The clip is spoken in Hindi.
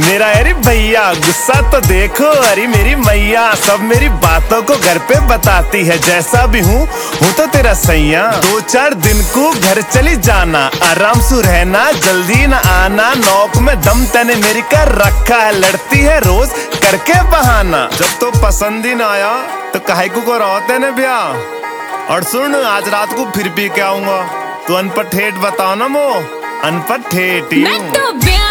मेरा अरे भैया गुस्सा तो देखो, अरे मेरी मैया सब मेरी बातों को घर पे बताती है। जैसा भी हूँ तो तेरा सैया, 2-4 दिन को घर चली जाना, आराम से रहना, जल्दी न आना। नौक में दम तने मेरी कर रखा है, लड़ती है रोज करके बहाना। जब तो पसंद ही ना आया तो काहे को रहते ने ब्याह। और सुन, आज रात को फिर पी के आऊंगा, तू अनपढ़ ठेठ बताओ ना, मो अनपढ़ ठेठ ही मैं तो